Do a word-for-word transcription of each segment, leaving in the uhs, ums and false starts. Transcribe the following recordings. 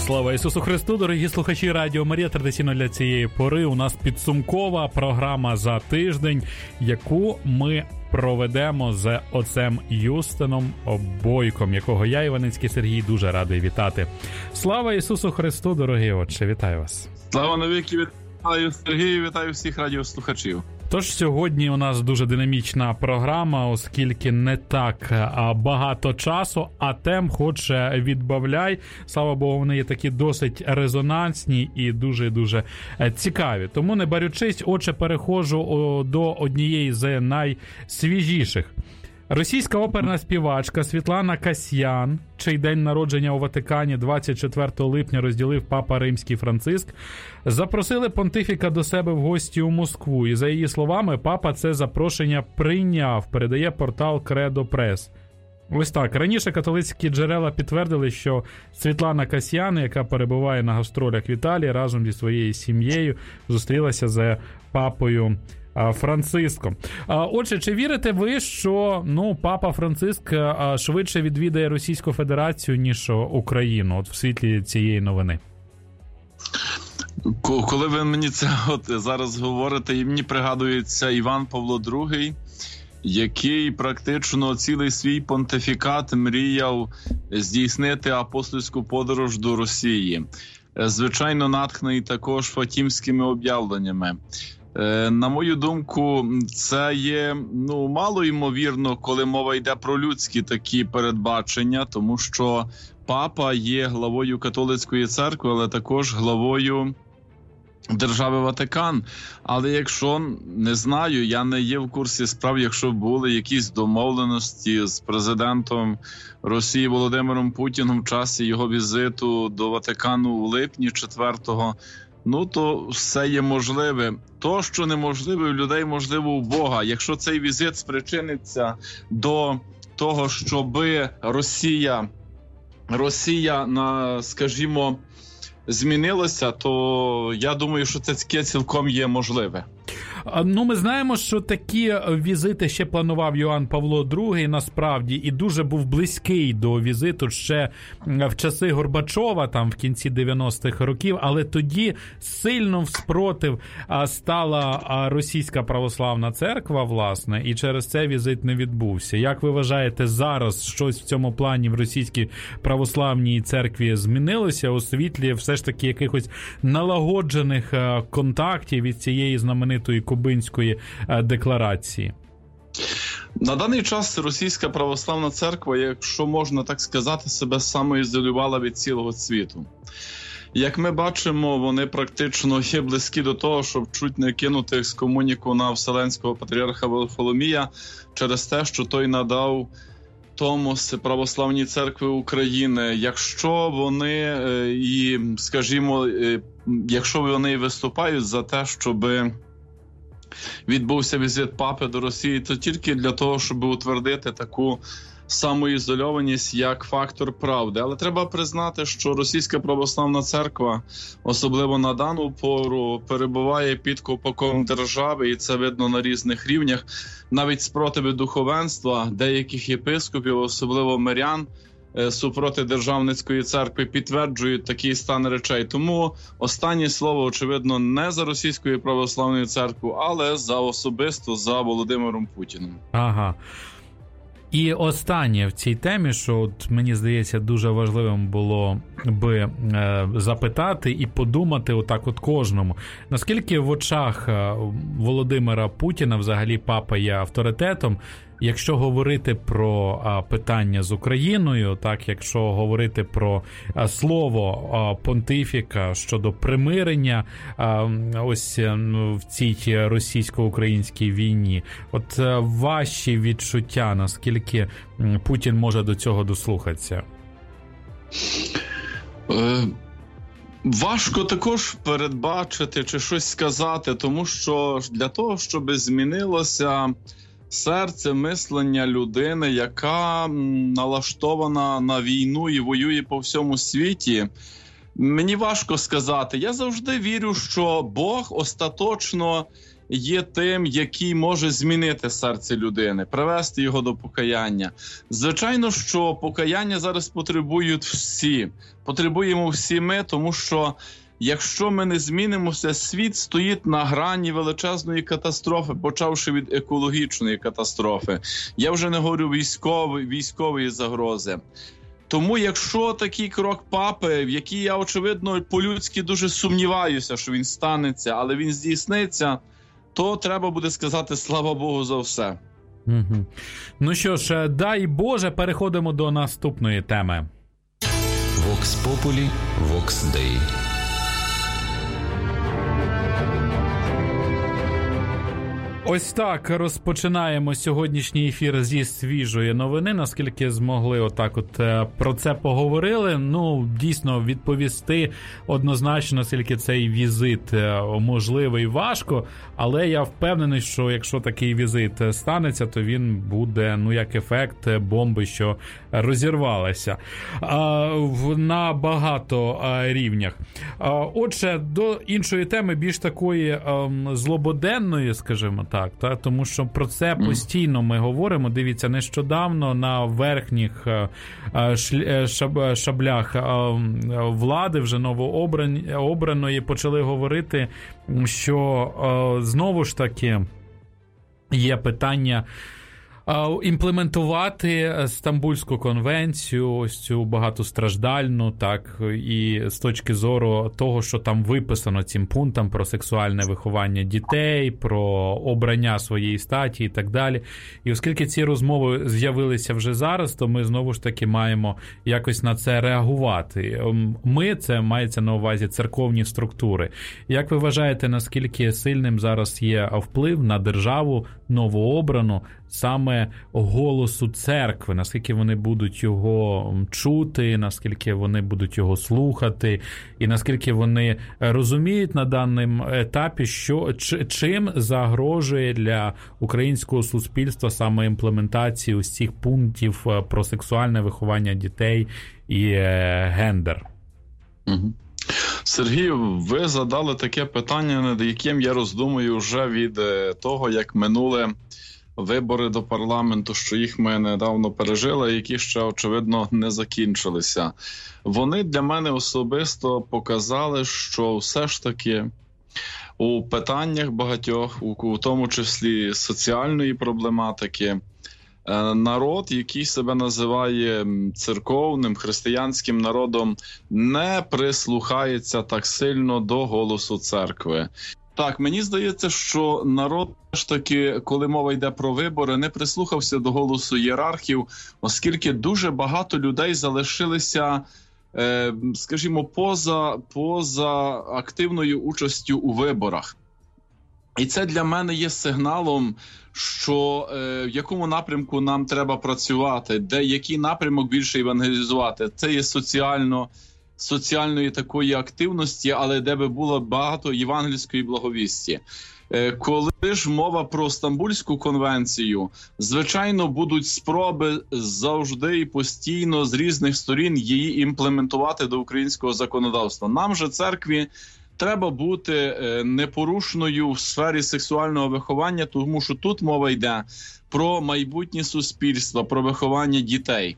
Слава Ісусу Христу, дорогі слухачі Радіо Марія. Традиційно для цієї пори у нас підсумкова програма за тиждень, яку ми проведемо з отцем Юстином Бойком, якого я, Іваницький Сергій, дуже радий вітати. Слава Ісусу Христу, дорогий отче, вітаю вас. Слава навіки, вітаю Сергію, вітаю всіх радіослухачів. Тож сьогодні у нас дуже динамічна програма, оскільки не так багато часу, а тем хоч відбавляй. Слава Богу, вони є такі досить резонансні і дуже-дуже цікаві. Тому, не барючись, отже, переходжу до однієї з найсвіжіших. Російська оперна співачка Світлана Касьян, чий день народження у Ватикані двадцять четвертого липня розділив Папа Римський Франциск, запросили понтифіка до себе в гості у Москву. І за її словами, папа це запрошення прийняв, передає портал Кредо Прес. Ось так. Раніше католицькі джерела підтвердили, що Світлана Касьян, яка перебуває на гастролях в Італії, разом зі своєю сім'єю зустрілася з папою Франциском. Отже, чи вірите ви, що ну, папа Франциск швидше відвідає Російську Федерацію, ніж Україну, от в світлі цієї новини? Коли ви мені це от зараз говорите, і мені пригадується Іван Павло другий, який практично цілий свій понтифікат мріяв здійснити апостольську подорож до Росії. Звичайно, натхнений також фатімськими об'явленнями. На мою думку, це є ну, мало ймовірно, коли мова йде про людські такі передбачення, тому що папа є главою католицької церкви, але також главою держави Ватикан. Але якщо, не знаю, я не є в курсі справ, якщо були якісь домовленості з президентом Росії Володимиром Путіним в часі його візиту до Ватикану у липні четвертого, ну, то все є можливе. То, що неможливе у людей, можливо у Бога. Якщо цей візит спричиниться до того, щоби Росія, Росія, на, скажімо, змінилася, то я думаю, що це цілком є можливе. Ну, ми знаємо, що такі візити ще планував Йоанн Павло другий, насправді, і дуже був близький до візиту ще в часи Горбачова, там в кінці дев'яностих років, але тоді сильно в спротив стала Російська православна церква, власне, і через це візит не відбувся. Як ви вважаєте, зараз щось в цьому плані в Російській православній церкві змінилося у світлі все ж таки якихось налагоджених контактів від цієї знаменитої Кубинської декларації? На даний час Російська православна церква, якщо можна так сказати, себе самоізолювала від цілого світу. Як ми бачимо, вони практично є близькі до того, щоб чуть не кинути екскомуніку на Вселенського патріарха Варфоломія через те, що той надав Томос Православній церкви України. Якщо вони і, скажімо, якщо вони виступають за те, щоби відбувся візит папи до Росії, то тільки для того, щоб утвердити таку самоізольованість як фактор правди. Але треба признати, що Російська православна церква, особливо на дану пору, перебуває під ковпаком держави, і це видно на різних рівнях. Навіть спротиви духовенства, деяких єпископів, особливо мирян, супроти державницької церкви підтверджують такий стан речей. Тому останнє слово, очевидно, не за Російською православною церквою, але за особисто за Володимиром Путіним. Ага. І останнє в цій темі, що от, мені здається, дуже важливим було би е, запитати і подумати отак от кожному. Наскільки в очах Володимира Путіна взагалі папа є авторитетом, якщо говорити про а, питання з Україною, так, якщо говорити про а, слово а, понтифіка щодо примирення а, ось а, в цій російсько-українській війні, от а, ваші відчуття, наскільки Путін може до цього дослухатися? Е, важко також передбачити чи щось сказати, тому що для того, щоб змінилося серце, мислення людини, яка налаштована на війну і воює по всьому світі, мені важко сказати. Я завжди вірю, що Бог остаточно є тим, який може змінити серце людини, привести його до покаяння. Звичайно, що покаяння зараз потребують всі. Потребуємо всі ми, тому що якщо ми не змінимося, світ стоїть на грані величезної катастрофи, почавши від екологічної катастрофи. Я вже не говорю військової, військової загрози. Тому якщо такий крок папи, в який я, очевидно, по-людськи дуже сумніваюся, що він станеться, але він здійсниться, то треба буде сказати слава Богу за все. Угу. Ну що ж, дай Боже, переходимо до наступної теми. Vox Populi, Vox Dei. Ось так розпочинаємо сьогоднішній ефір зі свіжої новини. Наскільки змогли отак от про це поговорили. Ну, дійсно, відповісти однозначно, наскільки цей візит можливий, важко. Але я впевнений, що якщо такий візит станеться, то він буде, ну, як ефект бомби, що розірвалася. А, на багато рівнях. А, отже, до іншої теми, більш такої а, злободенної, скажімо так. Так, та, тому що про це постійно ми говоримо. Дивіться, нещодавно на верхніх шаблях влади, вже новообраної, почали говорити, що знову ж таки є питання імплементувати Стамбульську конвенцію, ось цю багатостраждальну, так, і з точки зору того, що там виписано цим пунктом про сексуальне виховання дітей, про обрання своєї статі і так далі. І оскільки ці розмови з'явилися вже зараз, то ми знову ж таки маємо якось на це реагувати. Ми, це мається на увазі церковні структури. Як ви вважаєте, наскільки сильним зараз є вплив на державу новообрану саме голосу церкви, наскільки вони будуть його чути, наскільки вони будуть його слухати, і наскільки вони розуміють на даному етапі, що, чим загрожує для українського суспільства саме імплементація ось цих пунктів про сексуальне виховання дітей і гендер. Угу. Сергію, ви задали таке питання, над яким я роздумую вже від того, як минули вибори до парламенту, що їх ми недавно пережили, які ще, очевидно, не закінчилися. Вони для мене особисто показали, що все ж таки у питаннях багатьох, у тому числі соціальної проблематики, народ, який себе називає церковним, християнським народом, не прислухається так сильно до голосу церкви. Так, мені здається, що народ ж таки, коли мова йде про вибори, не прислухався до голосу ієрархів, оскільки дуже багато людей залишилися, е, скажімо, поза, поза активною участю у виборах. І це для мене є сигналом, що е, в якому напрямку нам треба працювати, де який напрямок більше евангелізувати. Це є соціально соціальної такої активності, але де би було багато євангельської благовісті. Коли ж мова про Стамбульську конвенцію, звичайно, будуть спроби завжди і постійно з різних сторін її імплементувати до українського законодавства. Нам же, церкві, треба бути непорушною в сфері сексуального виховання, тому що тут мова йде про майбутнє суспільство, про виховання дітей.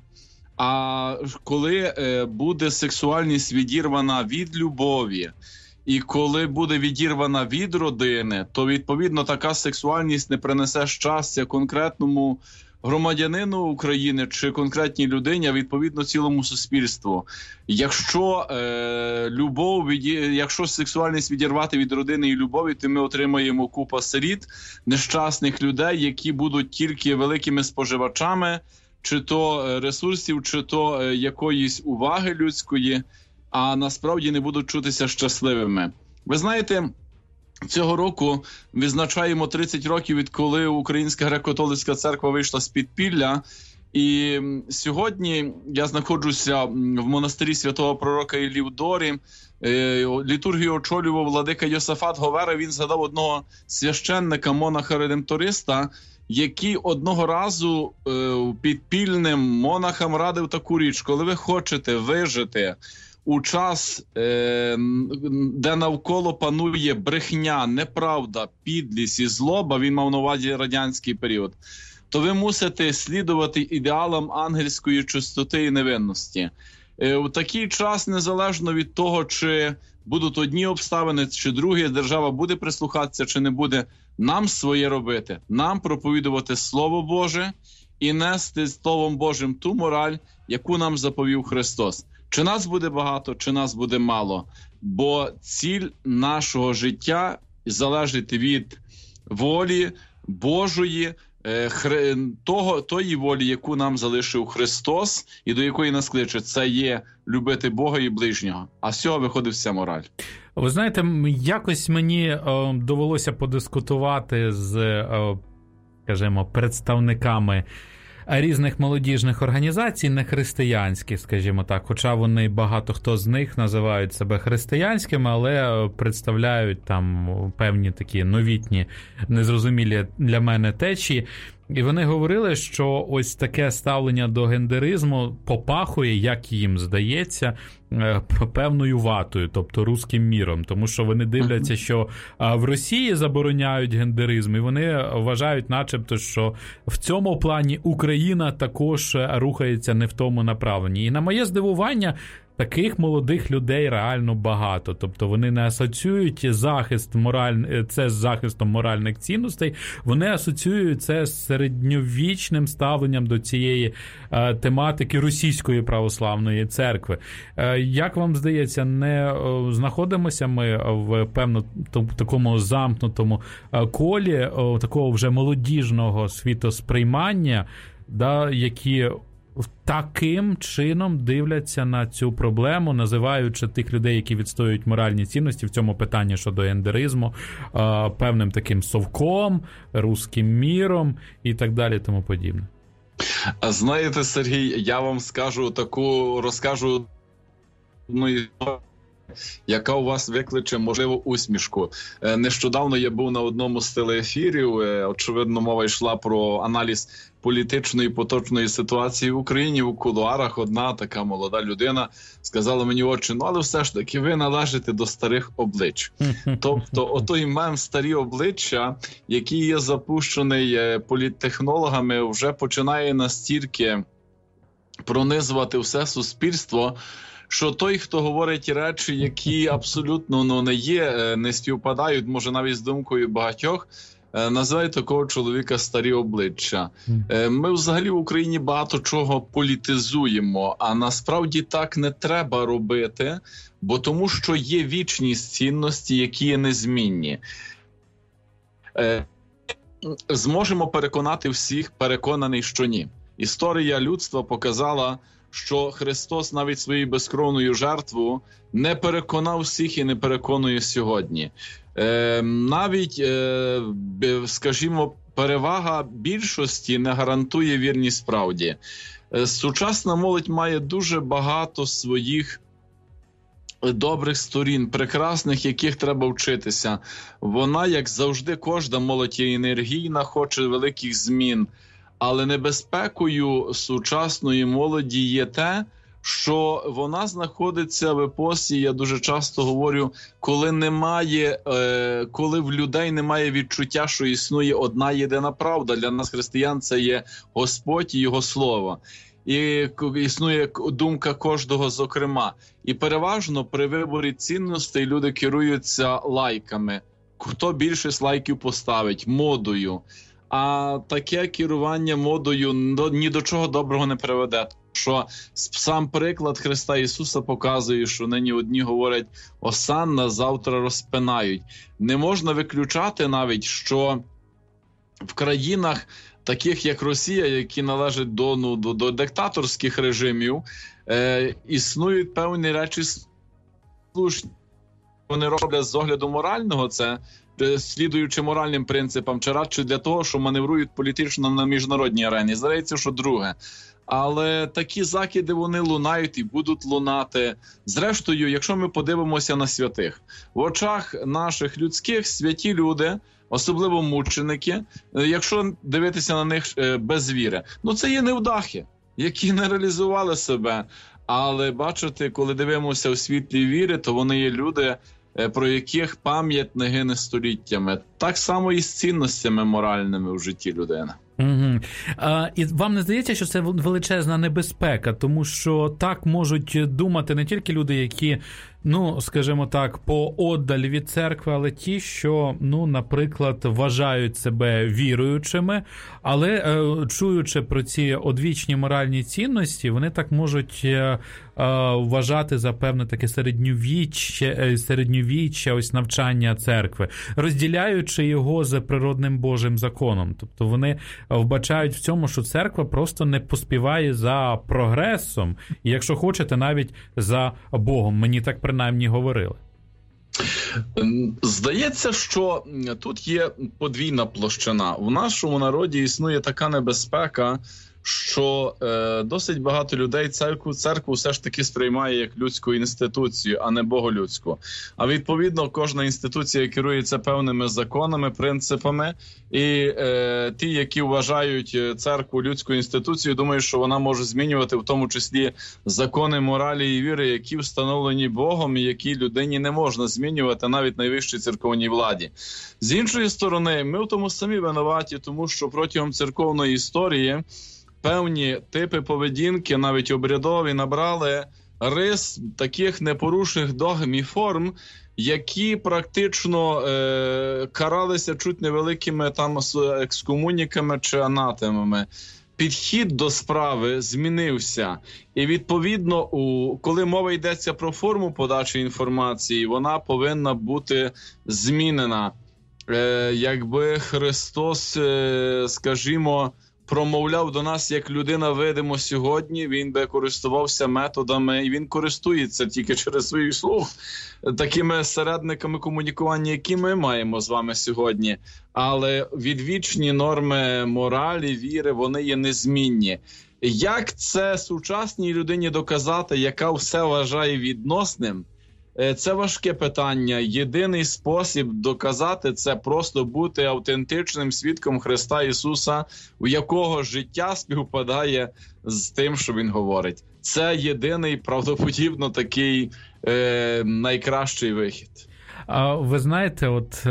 А коли е, буде сексуальність відірвана від любові, і коли буде відірвана від родини, то, відповідно, така сексуальність не принесе щастя конкретному громадянину України чи конкретній людині, а, відповідно, цілому суспільству. Якщо е, любов, від... якщо сексуальність відірвати від родини і любові, то ми отримаємо купу сиріт, нещасних людей, які будуть тільки великими споживачами чи то ресурсів, чи то якоїсь уваги людської, а насправді не будуть чутися щасливими. Ви знаєте, цього року відзначаємо тридцять років, відколи Українська греко-католицька церква вийшла з підпілля, і сьогодні я знаходжуся в монастирі святого пророка Іллі в Дорі. Літургію очолював владика Йосафат Говера. Він згадав одного священника, монаха-редемториста, який одного разу е, підпільним монахам радив таку річ: коли ви хочете вижити у час, е, де навколо панує брехня, неправда, підлість і злоба, він мав на увазі радянський період, то ви мусите слідувати ідеалам ангельської чистоти і невинності. Е, у такий час, незалежно від того, чи будуть одні обставини, чи другі, держава буде прислухатися, чи не буде, нам своє робити, нам проповідувати Слово Боже і нести Словом Божим ту мораль, яку нам заповів Христос. Чи нас буде багато, чи нас буде мало. Бо ціль нашого життя залежить від волі Божої, того, тої волі, яку нам залишив Христос, і до якої нас кличе. Це є любити Бога і ближнього. А з цього виходить вся мораль. Ви знаєте, якось мені о, довелося подискутувати з, о, скажімо, представниками різних молодіжних організацій, не християнських, скажімо так, хоча вони, багато хто з них називають себе християнськими, але представляють там певні такі новітні, незрозумілі для мене течії. І вони говорили, що ось таке ставлення до гендеризму попахує, як їм здається, певною ватою, тобто руським міром. Тому що вони дивляться, що в Росії забороняють гендеризм, і вони вважають начебто, що в цьому плані Україна також рухається не в тому направленні. І на моє здивування, таких молодих людей реально багато. Тобто вони не асоціюють захист мораль... це з захистом моральних цінностей, вони асоціюють це з середньовічним ставленням до цієї е, тематики Російської православної церкви. Е, як вам здається, не е, знаходимося ми в певно такому замкнутому е, колі е, такого вже молодіжного світосприймання, да, які таким чином дивляться на цю проблему, називаючи тих людей, які відстоюють моральні цінності в цьому питанні щодо гендеризму, певним таким совком, руським міром і так далі, тому подібне. А знаєте, Сергій, я вам скажу таку, розкажу ну, яка у вас викличе, можливо, усмішку. Нещодавно я був на одному з телеефірів, очевидно, мова йшла про аналіз політичної поточної ситуації в Україні. У кулуарах одна така молода людина сказала мені: отче, ну але все ж таки ви належите до старих облич. Тобто отой мем «старі обличчя», який є запущений політтехнологами, вже починає настільки пронизувати все суспільство, що той, хто говорить речі, які абсолютно ну, не є, не співпадають, може навіть з думкою багатьох, називає такого чоловіка «старі обличчя». Ми взагалі в Україні багато чого політизуємо, а насправді так не треба робити, бо тому що є вічні цінності, які є незмінні. Зможемо переконати всіх, переконаний, що ні. Історія людства показала, що Христос навіть своєю безкровною жертвою не переконав всіх і не переконує сьогодні. Е, навіть, е, скажімо, перевага більшості не гарантує вірність правді. Е, сучасна молодь має дуже багато своїх добрих сторін, прекрасних, яких треба вчитися. Вона, як завжди, кожна молодь є енергійна, хоче великих змін. Але небезпекою сучасної молоді є те, що вона знаходиться в епосі, я дуже часто говорю, коли немає, е, коли в людей немає відчуття, що існує одна єдина правда. Для нас, християн, це є Господь і Його Слово. І існує думка кожного зокрема. І переважно при виборі цінностей люди керуються лайками. Хто більше лайків поставить, модою. А таке керування модою ні до чого доброго не приведе. Що сам приклад Христа Ісуса показує, що нині одні говорять «осанна», завтра розпинають. Не можна виключати навіть, що в країнах, таких як Росія, які належать до, ну, до, до диктаторських режимів, е, існують певні речі слушні. Вони роблять з огляду морального це, слідуючи моральним принципам, чи радше для того, що маневрують політично на міжнародній арені. Здається, що друге. Але такі закиди, вони лунають і будуть лунати. Зрештою, якщо ми подивимося на святих, в очах наших людських святі люди, особливо мученики, якщо дивитися на них без віри, ну це є невдахи, які не реалізували себе. Але, бачите, коли дивимося у світлі віри, то вони є люди, про яких пам'ять не гине століттями. Так само і з цінностями моральними в житті людини. Угу. А, і вам не здається, що це величезна небезпека, тому що так можуть думати не тільки люди, які, ну, скажімо так, поодаль від церкви, але ті, що, ну, наприклад, вважають себе віруючими, але е, чуючи про ці одвічні моральні цінності, вони так можуть е, е, вважати за певне таке середньовіччя, середньовіччя, ось навчання церкви, розділяючи його за природним Божим законом. Тобто вони вбачають в цьому, що церква просто не поспіває за прогресом, і, якщо хочете, навіть за Богом. Мені так принаймні говорили. Здається, що тут є подвійна площина. В нашому народі існує така небезпека, що е, досить багато людей церкву, церкву все ж таки сприймає як людську інституцію, а не боголюдську. А відповідно, кожна інституція керується певними законами, принципами, і е, ті, які вважають церкву людською інституцією, думають, що вона може змінювати в тому числі закони моралі і віри, які встановлені Богом і які людині не можна змінювати навіть найвищій церковній владі. З іншої сторони, ми в тому самі винуваті, тому що протягом церковної історії певні типи поведінки, навіть обрядові, набрали рис таких непорушних догм і форм, які практично е, каралися чуть невеликими там екскомуніками чи анатемами. Підхід до справи змінився. І, відповідно, у, коли мова йдеться про форму подачі інформації, вона повинна бути змінена. Е, якби Христос, е, скажімо, промовляв до нас як людина видимо сьогодні, він би користувався методами, і він користується тільки через свій слух, такими середниками комунікування, які ми маємо з вами сьогодні. Але відвічні норми моралі, віри, вони є незмінні. Як це сучасній людині доказати, яка все вважає відносним? Це важке питання. Єдиний спосіб доказати це просто бути автентичним свідком Христа Ісуса, у якого життя співпадає з тим, що Він говорить. Це єдиний, правдоподібно, такий е, найкращий вихід. А ви знаєте, от,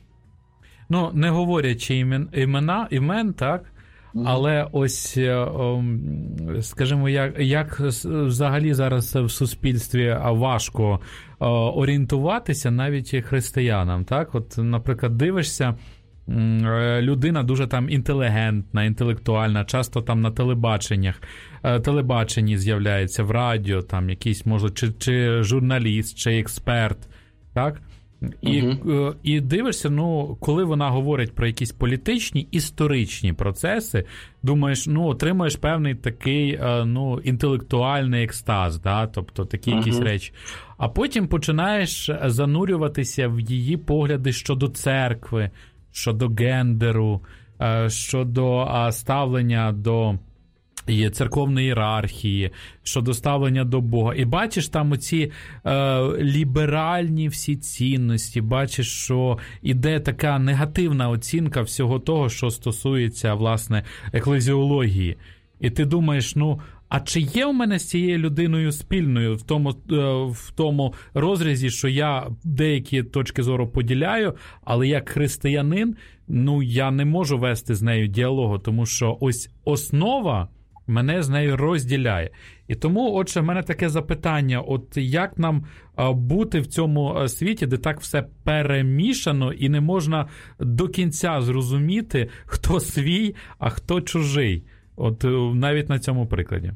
ну, не говорячи імен, імена, імен, так? Але ось, скажімо, як, як взагалі зараз в суспільстві важко орієнтуватися навіть християнам, так? От, наприклад, дивишся, людина дуже там інтелігентна, інтелектуальна, часто там на телебаченнях, телебаченні з'являється, в радіо, там якийсь, може, чи, чи журналіст, чи експерт, так? І, uh-huh. і дивишся, ну, коли вона говорить про якісь політичні, історичні процеси, думаєш, ну, отримаєш певний такий, ну, інтелектуальний екстаз, да? Тобто такі uh-huh. якісь речі. А потім починаєш занурюватися в її погляди щодо церкви, щодо гендеру, щодо ставлення до є церковної ієрархії, щодо ставлення до Бога. І бачиш там оці е, ліберальні всі цінності, бачиш, що іде така негативна оцінка всього того, що стосується, власне, еклезіології. І ти думаєш, ну, а чи є у мене з цією людиною спільною в тому, в тому розрізі, що я деякі точки зору поділяю, але як християнин, ну, я не можу вести з нею діалогу, тому що ось основа мене з нею розділяє. І тому, отже, в мене таке запитання, от як нам бути в цьому світі, де так все перемішано і не можна до кінця зрозуміти, хто свій, а хто чужий. От навіть на цьому прикладі.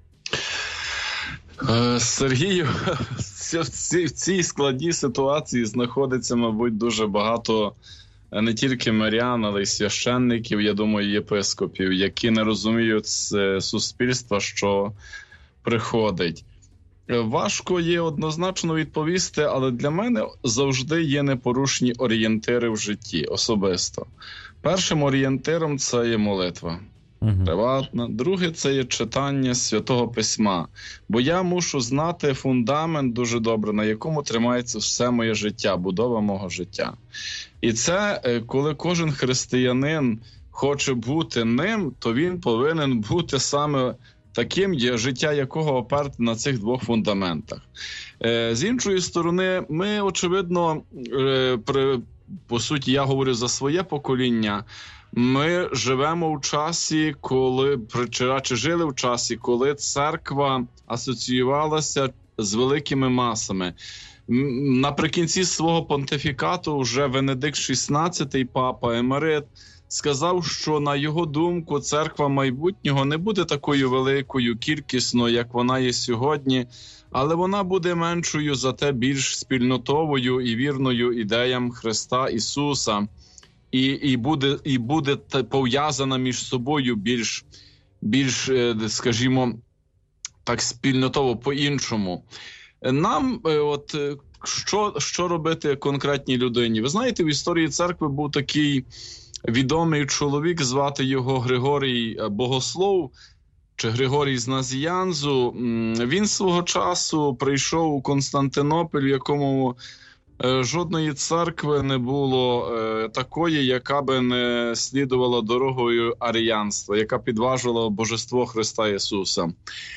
Сергію, в цій складній ситуації знаходиться, мабуть, дуже багато не тільки мирян, але й священників, я думаю, єпископів, які не розуміють суспільства, що приходить. Важко є однозначно відповісти, але для мене завжди є непорушні орієнтири в житті, особисто. Першим орієнтиром це є молитва. Приватна. Друге, це є читання Святого Письма. Бо я мушу знати фундамент дуже добре, на якому тримається все моє життя, будова мого життя. І це, коли кожен християнин хоче бути ним, то він повинен бути саме таким, життя якого оперте на цих двох фундаментах. З іншої сторони, ми, очевидно, при, по суті, я говорю за своє покоління, ми живемо в часі, коли, чи радше жили в часі, коли церква асоціювалася з великими масами. Наприкінці свого понтифікату вже Венедикт шістнадцятий, папа емерит, сказав, що, на його думку, церква майбутнього не буде такою великою, кількісно, як вона є сьогодні, але вона буде меншою, зате більш спільнотовою і вірною ідеям Христа Ісуса. І, і, буде, і буде пов'язана між собою більш, більш, скажімо, так спільнотово по-іншому. Нам, от, що, що робити конкретній людині? Ви знаєте, в історії церкви був такий відомий чоловік, звати його Григорій Богослов, чи Григорій з Назіянзу. Він свого часу прийшов у Константинополь, в якому жодної церкви не було е, такої, яка би не слідувала дорогою аріянства, яка підважувала божество Христа Ісуса.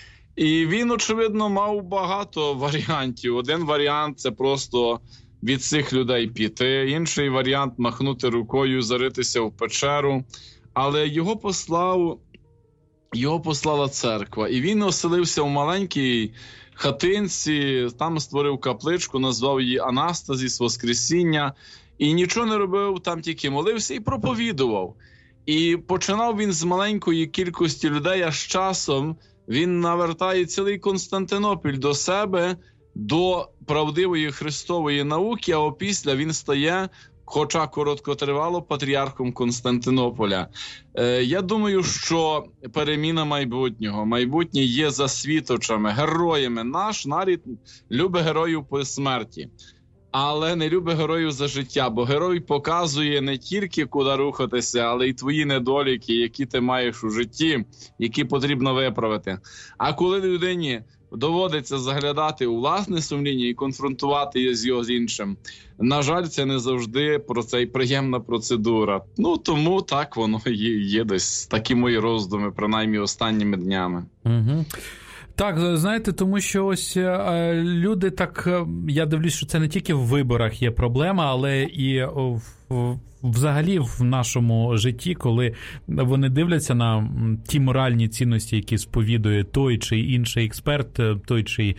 І він, очевидно, мав багато варіантів. Один варіант – це просто від цих людей піти, інший варіант – махнути рукою, заритися в печеру. Але його послав, його послала церква, і він оселився в маленькій хатинці, там створив капличку, назвав її Анастазіс, Воскресіння, і нічого не робив, там тільки молився і проповідував. І починав він з маленької кількості людей, а з часом він навертає цілий Константинополь до себе, до правдивої Христової науки, а опісля він стає, хоча короткотривало, патріархом Константинополя. Е, я думаю, що переміна майбутнього, майбутнє є за світочами, героями. Наш народ любить героїв по смерті, але не любить героїв за життя, бо герой показує не тільки, куди рухатися, але й твої недоліки, які ти маєш у житті, які потрібно виправити. А коли людині доводиться заглядати у власне сумління і конфронтувати з його з іншим, на жаль, це не завжди про це й приємна процедура. Ну, тому так воно є, є десь такі мої роздуми, принаймні останніми днями. Угу. Так, знаєте, тому що ось люди так, я дивлюсь, що це не тільки в виборах є проблема, але і в, взагалі в нашому житті, коли вони дивляться на ті моральні цінності, які сповідує той чи інший експерт, той чи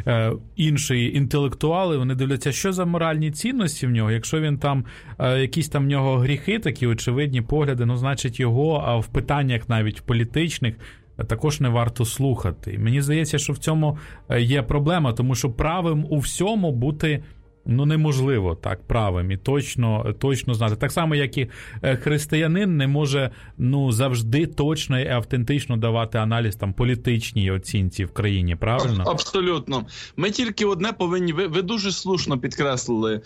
інший інтелектуал, вони дивляться, що за моральні цінності в нього. Якщо він там, якісь там в нього гріхи, такі очевидні погляди, ну, значить його в питаннях навіть політичних також не варто слухати. Мені здається, що в цьому є проблема, тому що правим у всьому бути, ну, неможливо так правим і точно, точно знати. Так само, як і християнин не може, ну, завжди точно і автентично давати аналіз там політичній оцінці в країні, правильно? Абсолютно. Ми тільки одне повинні, ви, ви дуже слушно підкреслили.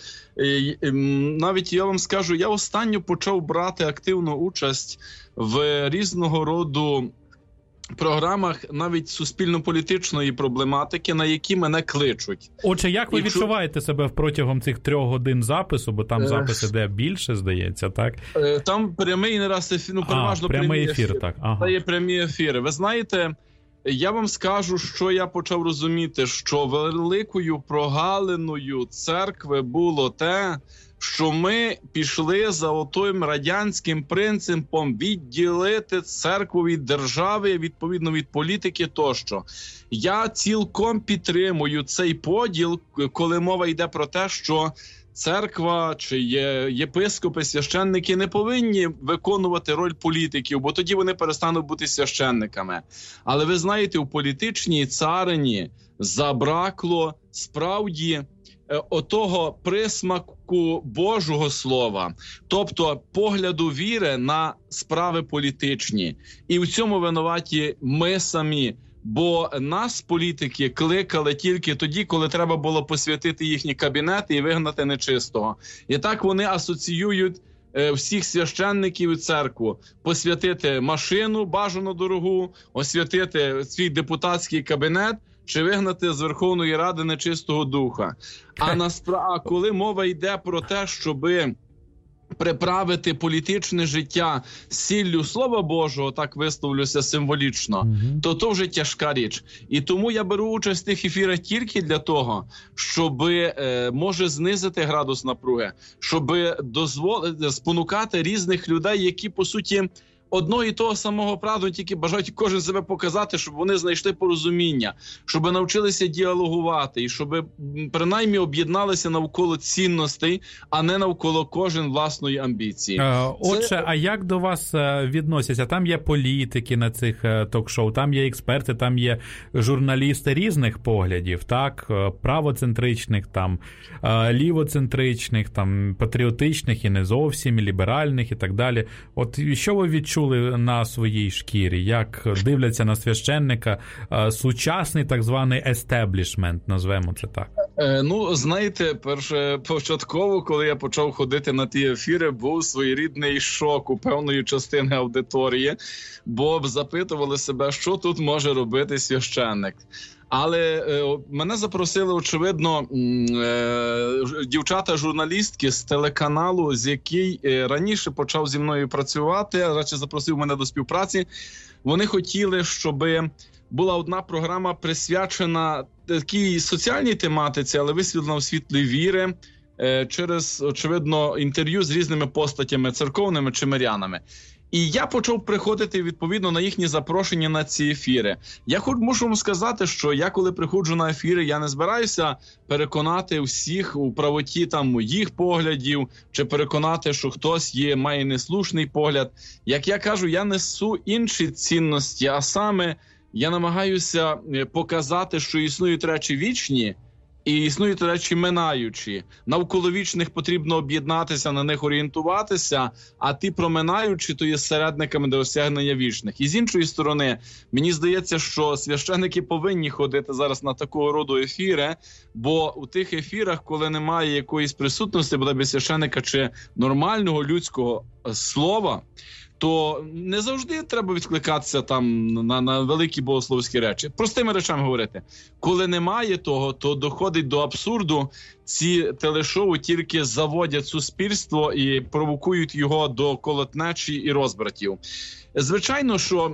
Навіть я вам скажу, я останньо почав брати активну участь в різного роду програмах навіть суспільно-політичної проблематики, на які мене кличуть. Отже, як ви і відчуваєте чу... себе протягом цих трьох годин запису, бо там запис іде більше, здається, так? Там прямий не раз ефір, ну, переважно прямий, прямий ефір, ефір. Так. Ага. Це є прямі ефіри. Ви знаєте, я вам скажу, що я почав розуміти, що великою прогалиною церкви було те, що ми пішли за отим радянським принципом відділити церкву від держави, відповідно від політики тощо. Я цілком підтримую цей поділ, коли мова йде про те, що церква чи є єпископи, священники не повинні виконувати роль політиків, бо тоді вони перестануть бути священниками. Але ви знаєте, у політичній царині забракло справді отого присмаку Божого Слова, тобто погляду віри на справи політичні. І в цьому винуваті ми самі, бо нас, політики, кликали тільки тоді, коли треба було посвятити їхні кабінети і вигнати нечистого. І так вони асоціюють всіх священників і церкву. Посвятити машину, бажано дорогу, освятити свій депутатський кабінет, чи вигнати з Верховної Ради нечистого духа. А насправді, коли мова йде про те, щоби приправити політичне життя сіллю Слова Божого, так висловлюся символічно, mm-hmm. то то вже тяжка річ. І тому я беру участь в тих ефірах тільки для того, щоб, е, може, знизити градус напруги, щоб дозволити, спонукати різних людей, які, по суті, одного і того самого правду, тільки бажають кожен себе показати, щоб вони знайшли порозуміння, щоб навчилися діалогувати і щоб принаймні об'єдналися навколо цінностей, а не навколо кожен власної амбіції. Отже, Це... а як до вас відносяться? Там є політики на цих ток-шоу, там є експерти, там є журналісти різних поглядів, так? Правоцентричних, там, лівоцентричних, там, патріотичних і не зовсім, і ліберальних і так далі. От що ви відчули на своїй шкірі, як дивляться на священника сучасний так званий естеблішмент, назвемо це так? Е, ну, знаєте, перше, початково, коли я почав ходити на ті ефіри, був своєрідний шок у певної частини аудиторії, бо запитували себе, що тут може робити священник. Але е, мене запросили, очевидно, е, дівчата-журналістки з телеканалу, з який е, раніше почав зі мною працювати, радше запросив мене до співпраці. Вони хотіли, щоб була одна програма присвячена такій соціальній тематиці, але висвітлена у світлі віри, е, через, очевидно, інтерв'ю з різними постатями церковними чи мирянами. І я почав приходити, відповідно, на їхні запрошення на ці ефіри. Я хоч мушу вам сказати, що я, коли приходжу на ефіри, я не збираюся переконати всіх у правоті там моїх поглядів, чи переконати, що хтось є, має неслушний погляд. Як я кажу, я несу інші цінності, а саме я намагаюся показати, що існують речі вічні, і існують речі минаючі. Навколо вічних потрібно об'єднатися, на них орієнтуватися, а ті проминаючі, то є середниками до осягнення вічних. І з іншої сторони, мені здається, що священники повинні ходити зараз на такого роду ефіри, бо у тих ефірах, коли немає якоїсь присутності, бодай священика чи нормального людського слова, то не завжди треба відкликатися там на, на великі богословські речі. Простими речами говорити. Коли немає того, то доходить до абсурду. Ці телешоу тільки заводять суспільство і провокують його до колотнечі і розбратів. Звичайно, що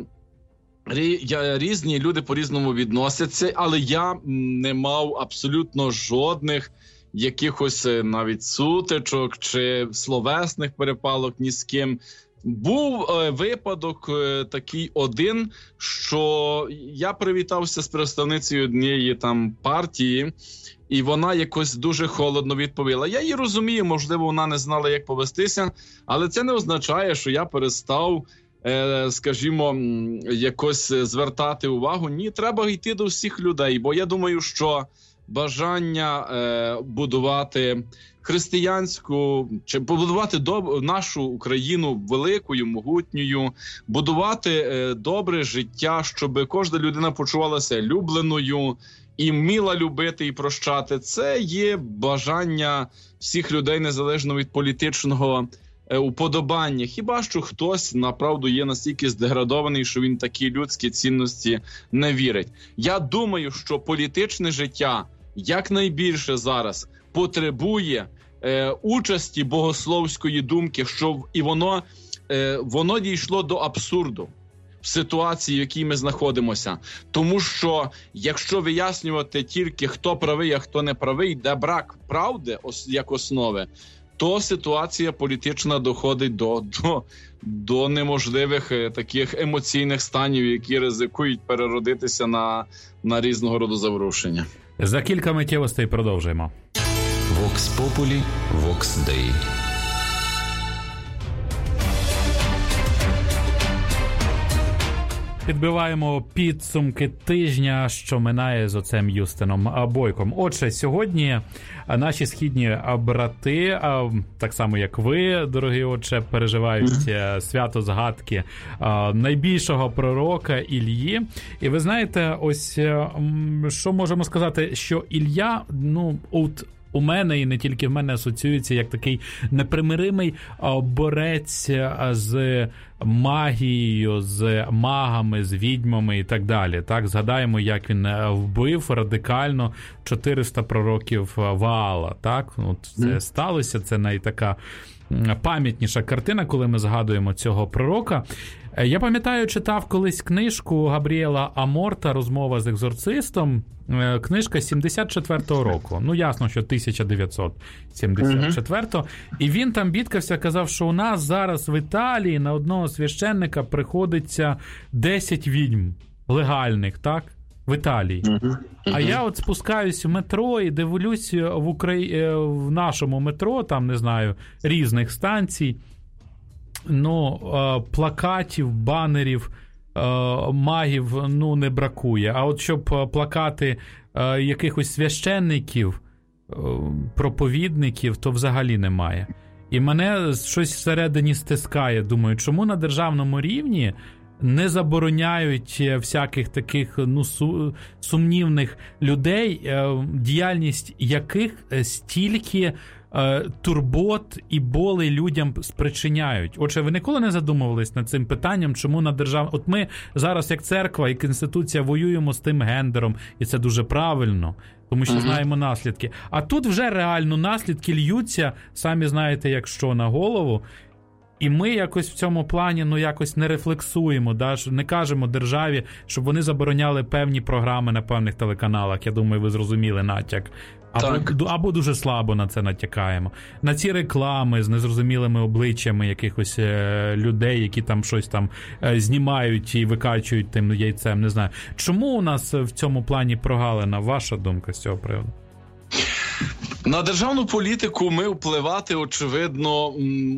різні люди по-різному відносяться, але я не мав абсолютно жодних якихось навіть сутичок чи словесних перепалок ні з ким. Був е, випадок е, такий один, що я привітався з представницею однієї там партії, і вона якось дуже холодно відповіла. Я її розумію, можливо, вона не знала, як повестися, але це не означає, що я перестав, е, скажімо, якось звертати увагу. Ні, треба йти до всіх людей, бо я думаю, що бажання е, будувати християнську, чи побудувати доб... нашу Україну великою, могутньою, будувати е, добре життя, щоб кожна людина почувалася любленою і вміла любити і прощати. Це є бажання всіх людей, незалежно від політичного е, уподобання. Хіба що хтось, направду, є настільки здеградований, що він такі людські цінності не вірить. Я думаю, що політичне життя якнайбільше зараз потребує е, участі богословської думки, що і воно, е, воно дійшло до абсурду в ситуації, в якій ми знаходимося. Тому що, якщо вияснювати тільки, хто правий, а хто не правий, де брак правди ос, як основи, то ситуація політична доходить до, до, до неможливих е, таких емоційних станів, які ризикують переродитися на, на різного роду заворушення. За кілька миттєвостей продовжуємо. Vox Populi, Vox Dei. Підбиваємо підсумки тижня, що минає з отцем Юстином Бойком. Отже, сьогодні наші східні брати, так само як ви, дорогі отче, переживають свято згадки найбільшого пророка Іллі. І ви знаєте, ось що можемо сказати, що Ілля, ну, от у мене, і не тільки в мене, асоціюється як такий непримиримий борець з магією, з магами, з відьмами і так далі. Так, згадаємо, як він вбив радикально чотириста пророків Ваала. Так, от це сталося, це найтака пам'ятніша картина, коли ми згадуємо цього пророка. Я пам'ятаю, читав колись книжку Габріела Аморта «Розмова з екзорцистом». Книжка сімдесят четвертого року. Ну, ясно, що тисяча дев'ятсот сімдесят четвертого. Uh-huh. І він там бідкався, казав, що у нас зараз в Італії на одного священника приходиться десять відьм легальних, так? В Італії. Uh-huh. Uh-huh. А я от спускаюсь в метро і дивлюсь в, Украї... в нашому метро, там, не знаю, різних станцій, ну, плакатів, банерів, магів, ну, не бракує. А от щоб плакати якихось священників, проповідників, то взагалі немає. І мене щось всередині стискає. Думаю, чому на державному рівні не забороняють всяких таких, ну, сумнівних людей, діяльність яких стільки турбот і болей людям спричиняють. Отже, ви ніколи не задумувались над цим питанням, чому на держав... От ми зараз, як церква і Конституція, воюємо з тим гендером, і це дуже правильно, тому що uh-huh. знаємо наслідки. А тут вже реально наслідки льються, самі знаєте, як що, на голову. І ми якось в цьому плані, ну, якось не рефлексуємо, да? Не кажемо державі, щоб вони забороняли певні програми на певних телеканалах. Я думаю, ви зрозуміли натяк. Або, або дуже слабо на це натякаємо. На ці реклами з незрозумілими обличчями якихось е, людей, які там щось там е, знімають і викачують тим яйцем, не знаю. Чому у нас в цьому плані прогалина? Ваша думка з цього приводу? На державну політику ми впливати, очевидно,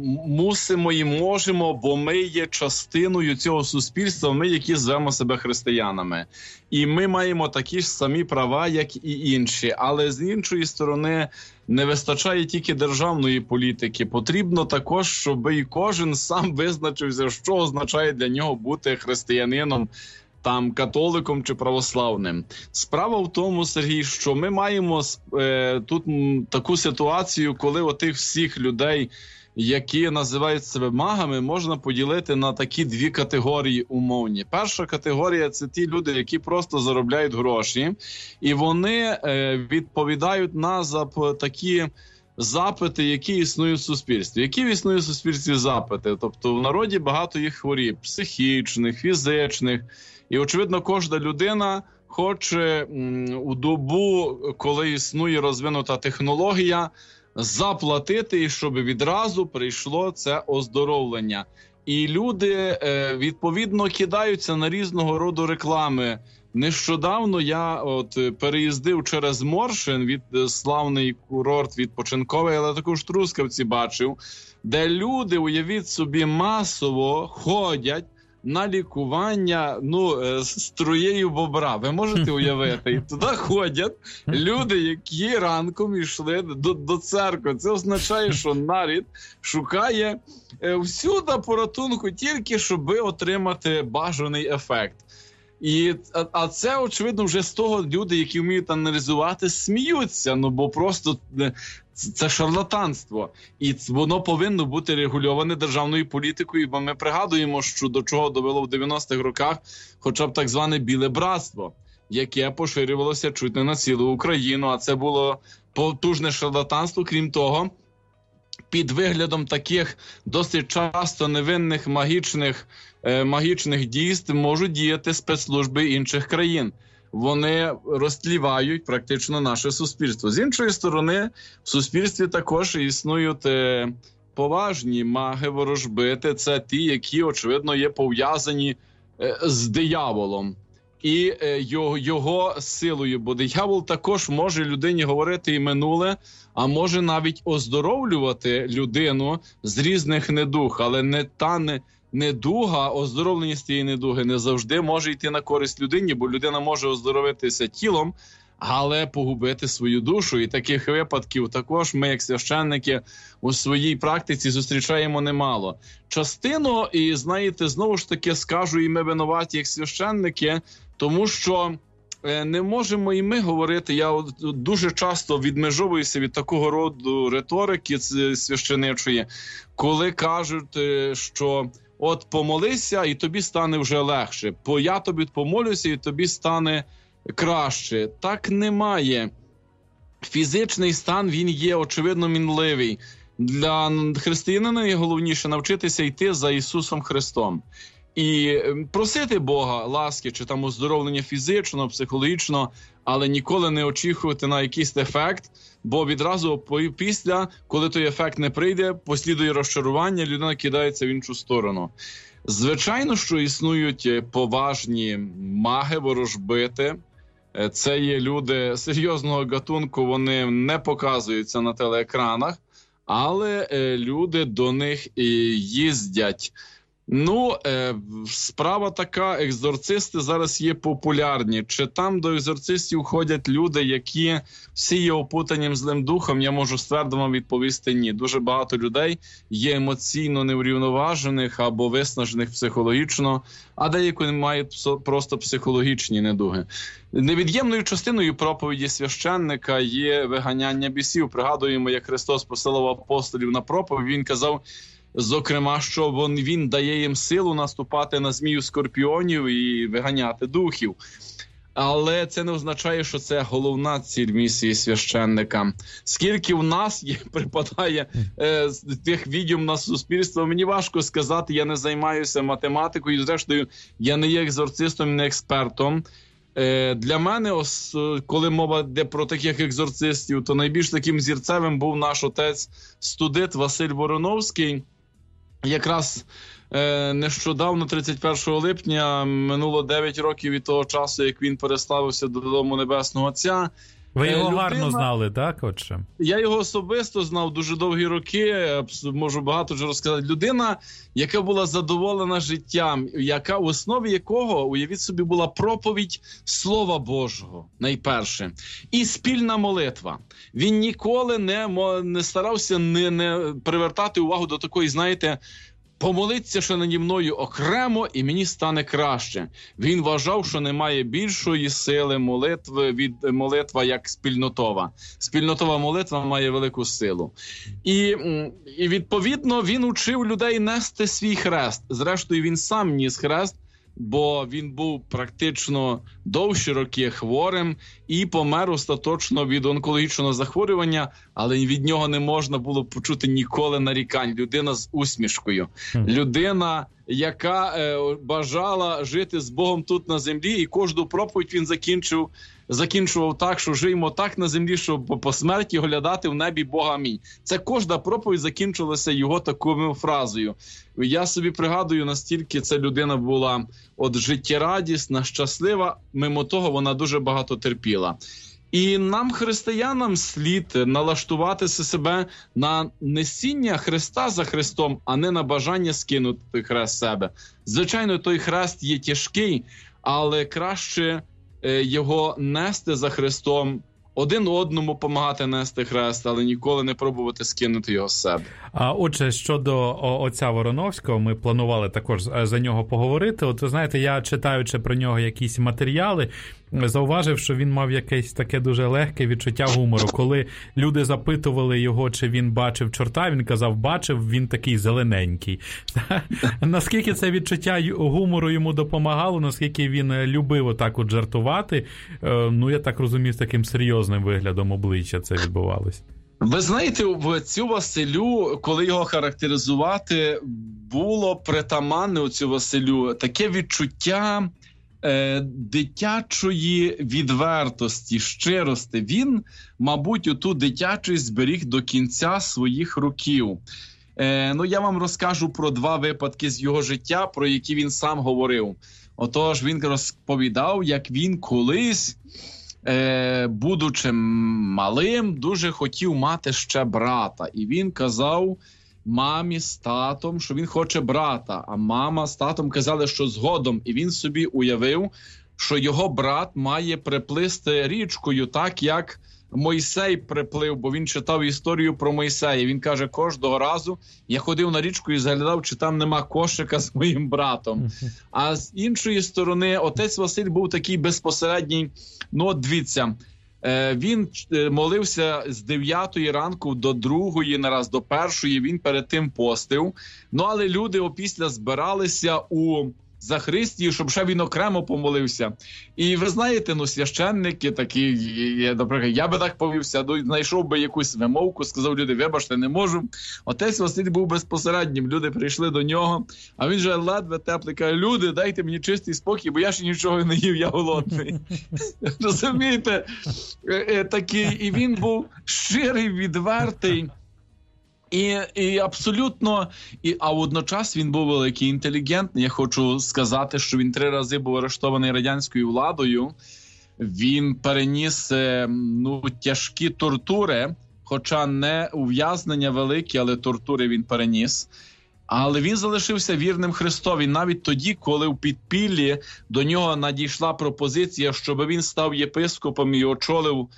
мусимо і можемо, бо ми є частиною цього суспільства, ми, які звемо себе християнами. І ми маємо такі ж самі права, як і інші. Але з іншої сторони, не вистачає тільки державної політики. Потрібно також, щоб і кожен сам визначився, що означає для нього бути християнином, там, католиком чи православним. Справа в тому, Сергій, що ми маємо е, тут м, таку ситуацію, коли отих всіх людей, які називають себе магами, можна поділити на такі дві категорії умовні. Перша категорія – це ті люди, які просто заробляють гроші, і вони е, відповідають на зап- такі запити, які існують в суспільстві. Які існують в суспільстві запити? Тобто в народі багато їх хворіб – психічних, фізичних. І, очевидно, кожна людина хоче м, у добу, коли існує розвинута технологія, заплатити, і щоб відразу прийшло це оздоровлення. І люди, е, відповідно, кидаються на різного роду реклами. Нещодавно я от переїздив через Моршин, від славний курорт відпочинковий, але також Трускавці бачив, де люди, уявіть собі, масово ходять на лікування, ну, струєю бобра. Ви можете уявити? І туди ходять люди, які ранком йшли до, до церкви. Це означає, що нарід шукає всюди порятунку тільки, щоб отримати бажаний ефект. І, а, а це, очевидно, вже з того люди, які вміють аналізувати, сміються, ну, бо просто це шарлатанство. І воно повинно бути регульоване державною політикою, бо ми пригадуємо, що до чого довело в дев'яностих роках хоча б так зване біле братство, яке поширювалося чуть не на цілу Україну, а це було потужне шарлатанство. Крім того, під виглядом таких досить часто невинних магічних, е, магічних дійств можуть діяти спецслужби інших країн. Вони розтлівають практично наше суспільство. З іншої сторони, в суспільстві також існують е, поважні маги-ворожбити. Це ті, які, очевидно, є пов'язані е, з дияволом і е, його, його силою. Бо диявол також може людині говорити і минуле, а може навіть оздоровлювати людину з різних недуг. Але не та не недуга, оздоровлення з тієї недуги не завжди може йти на користь людині, бо людина може оздоровитися тілом, але погубити свою душу. І таких випадків також ми, як священники, у своїй практиці зустрічаємо немало. Частину, і знаєте, знову ж таки скажу, і ми винуваті як священники, тому що не можемо і ми говорити, я дуже часто відмежовуюся від такого роду риторики священичої, коли кажуть, що от помолися і тобі стане вже легше, бо я тобі помолюся і тобі стане краще. Так немає. Фізичний стан, він є, очевидно, мінливий. Для християнина найголовніше навчитися йти за Ісусом Христом. І просити Бога ласки, чи там оздоровлення фізично, психологічно, але ніколи не очікувати на якийсь ефект, бо відразу після, коли той ефект не прийде, послідує розчарування, людина кидається в іншу сторону. Звичайно, що існують поважні маги, ворожбити. Це є люди серйозного гатунку, вони не показуються на телеекранах, але люди до них їздять. Ну, е, справа така, екзорцисти зараз є популярні. Чи там до екзорцистів ходять люди, які всі є опутанням злим духом? Я можу ствердо вам відповісти ні. Дуже багато людей є емоційно неврівноважених або виснажених психологічно, а деякі мають просто психологічні недуги. Невід'ємною частиною проповіді священника є виганяння бісів. Пригадуємо, як Христос посилав апостолів на проповідь, він казав, зокрема, що він, він дає їм силу наступати на змію скорпіонів і виганяти духів. Але це не означає, що це головна ціль місії священника. Скільки в нас є, припадає е, тих відьом на суспільство, мені важко сказати, я не займаюся математикою, зрештою, я не є екзорцистом, не експертом. Е, для мене, ос, коли мова йде про таких екзорцистів, то найбільш таким зірцевим був наш отець-студит Василь Вороновський. Якраз е, нещодавно, тридцять першого липня, минуло дев'ять років від того часу, як він переславився додому Небесного Отця. Ви його Людина... гарно знали, так, отче? Я його особисто знав дуже довгі роки, можу багато вже розказати. Людина, яка була задоволена життям, яка в основі якого, уявіть собі, була проповідь Слова Божого, найперше, і спільна молитва. Він ніколи не, не старався не, не привертати увагу до такої, знаєте, помолиться ще наді мною окремо, і мені стане краще. Він вважав, що немає більшої сили молитви від молитва як спільнотова. Спільнотова молитва має велику силу. І, і відповідно він учив людей нести свій хрест. Зрештою, він сам ніс хрест, бо він був практично довші роки хворим і помер остаточно від онкологічного захворювання, але від нього не можна було почути ніколи нарікань. Людина з усмішкою. Людина, яка е, бажала жити з Богом тут на землі, і кожну проповідь він закінчив, закінчував так, що живемо так на землі, щоб по смерті глядати в небі Бога. Амінь. Це кожна проповідь закінчилася його такою фразою. Я собі пригадую, настільки ця людина була от життєрадісна, щаслива, мимо того вона дуже багато терпіла. І нам, християнам, слід налаштувати себе на несіння Христа за Христом, а не на бажання скинути хрест з себе. Звичайно, той хрест є тяжкий, але краще його нести за Христом, один одному допомагати нести хрест, але ніколи не пробувати скинути його з себе. А отже, щодо отця Вороновського, ми планували також за нього поговорити. От ви знаєте, я, читаючи про нього якісь матеріали, зауважив, що він мав якесь таке дуже легке відчуття гумору. Коли люди запитували його, чи він бачив чорта, він казав, бачив, він такий зелененький. Наскільки це відчуття гумору йому допомагало, наскільки він любив отак от жартувати, ну, я так розумію, з таким серйозним виглядом обличчя це відбувалося. Ви знаєте, в цю Василю, коли його характеризувати, було притаманне у цю Василю таке відчуття е, дитячої відвертості, щирості. Він, мабуть, оту дитячість зберіг до кінця своїх років. Е, ну, я вам розкажу про два випадки з його життя, про які він сам говорив. Отож, він розповідав, як він колись, Е, будучи малим, дуже хотів мати ще брата. І він казав мамі з татом, що він хоче брата. А мама з татом казали, що згодом. І він собі уявив, що його брат має приплисти річкою, так як Мойсей приплив, бо він читав історію про Мойсея. Він каже, кожного разу я ходив на річку і заглядав, чи там нема кошика з моїм братом. А з іншої сторони, отець Василь був такий безпосередній, ну от дивіться, він молився з дев'ятої ранку до другої, нараз до першої, він перед тим постив. Ну, але люди опісля збиралися у Захристії, щоб ще він окремо помолився. І ви знаєте, ну, священники такі, наприклад, я би так повівся, знайшов би якусь вимовку, сказав люди, вибачте, не можу. Отець Василь був безпосереднім, люди прийшли до нього, а він же ледве теплий, каже, люди, дайте мені чистий спокій, бо я ще нічого не їв, я голодний. Розумієте? Такий, і він був щирий, відвертий. І, і абсолютно, і, а водночас він був великий інтелігентний. Я хочу сказати, що він три рази був арештований радянською владою. Він переніс ну, тяжкі тортури, хоча не ув'язнення великі, але тортури він переніс. Але він залишився вірним Христові навіть тоді, коли в підпіллі до нього надійшла пропозиція, щоб він став єпископом і очолив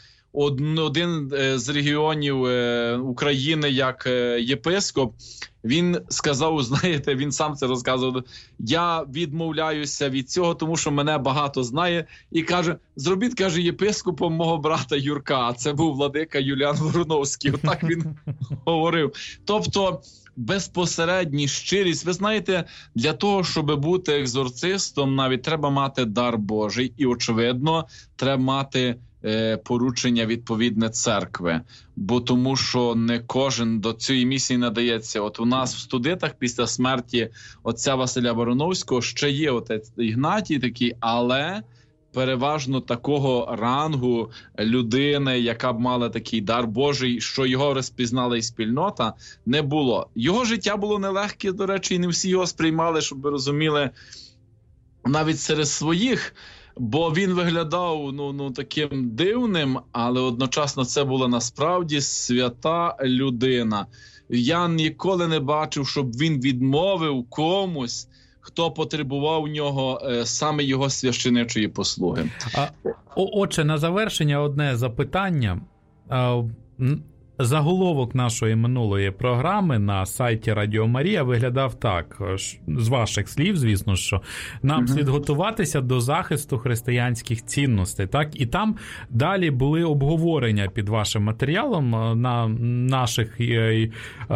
один з регіонів України як єпископ. Він сказав, знаєте, він сам це розказував, я відмовляюся від цього, тому що мене багато знає. І каже, зробіть, каже, єпископом мого брата Юрка. А це був владика Юліан Вороновський. Отак він говорив. Тобто безпосередній щирість. Ви знаєте, для того, щоб бути екзорцистом, навіть треба мати дар Божий. І, очевидно, треба мати поручення відповідне церкви, бо тому що не кожен до цієї місії надається. От у нас в Студитах після смерті отця Василя Вороновського ще є отець Ігнатій такий, але переважно такого рангу людини, яка б мала такий дар Божий, що його розпізнала і спільнота, не було. Його життя було нелегке, до речі, і не всі його сприймали, щоб ви розуміли, навіть серед своїх. Бо він виглядав ну, ну, таким дивним, але одночасно це була насправді свята людина. Я ніколи не бачив, щоб він відмовив комусь, хто потребував у нього е, саме його священичої послуги. А, отже, на завершення одне запитання. А, Заголовок нашої минулої програми на сайті Радіо Марія виглядав так, з ваших слів, звісно, що нам mm-hmm. слід готуватися до захисту християнських цінностей. Так? І там далі були обговорення під вашим матеріалом на наших е, е,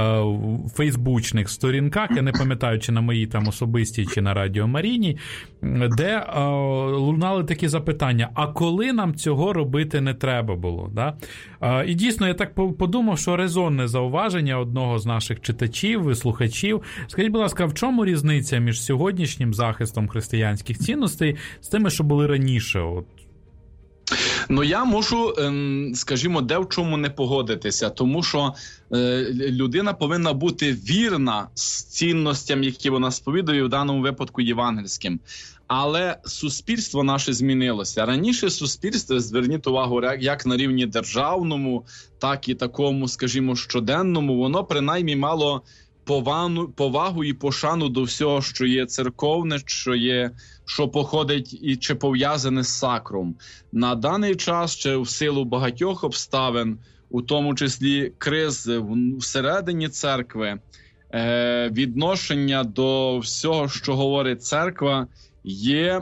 фейсбучних сторінках, я не пам'ятаю, чи на моїй там особистій, чи на Радіо Марійній, де е, лунали такі запитання, а коли нам цього робити не треба було? Да? Е, і дійсно, я так подумав, Думав, що резонне зауваження одного з наших читачів і слухачів. Скажіть, будь ласка, в чому різниця між сьогоднішнім захистом християнських цінностей з тими, що були раніше? От. Ну, я можу, скажімо, де в чому не погодитися, тому що людина повинна бути вірна з цінностям, які вона сповідує, в даному випадку євангельським. Але суспільство наше змінилося. Раніше суспільство, зверніть увагу, як на рівні державному, так і такому, скажімо, щоденному, воно принаймні мало повагу, повагу і пошану до всього, що є церковне, що є, що походить і чи пов'язане з сакром. На даний час, чи в силу багатьох обставин, у тому числі криз всередині церкви, відношення до всього, що говорить церква, є,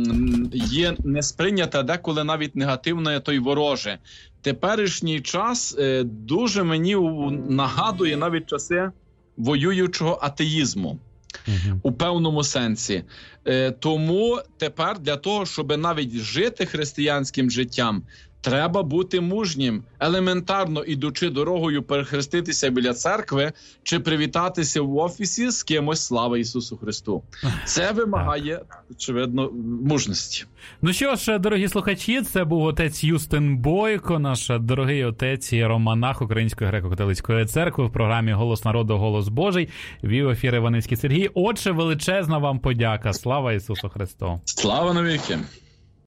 є не сприйняте, деколи навіть негативне, то й вороже. Теперішній час дуже мені нагадує навіть часи воюючого атеїзму. Uh-huh. У певному сенсі. Тому тепер для того, щоб навіть жити християнським життям, треба бути мужнім, елементарно ідучи дорогою перехреститися біля церкви чи привітатися в офісі з кимось, слава Ісусу Христу. Це вимагає, очевидно, мужності. Ну що ж, дорогі слухачі, це був отець Юстин Бойко, наш дорогий отець і романах Української греко-католицької церкви в програмі «Голос народу, голос Божий». Вів ефір Іваницький Сергій. Отже, величезна вам подяка. Слава Ісусу Христу. Слава навіки.